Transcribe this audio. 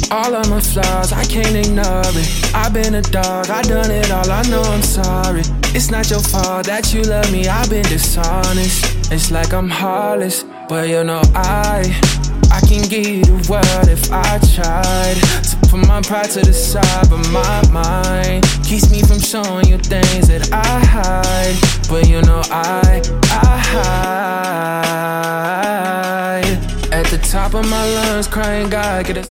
All of my flaws, I can't ignore it. I've been a dog, I done it all, I know I'm sorry. It's not your fault that you love me, I've been dishonest. It's like I'm heartless, but you know I can give you the world if I tried to put my pride to the side, but my mind keeps me from showing you things that I hide. But you know I hide. At the top of my lungs, crying God, get a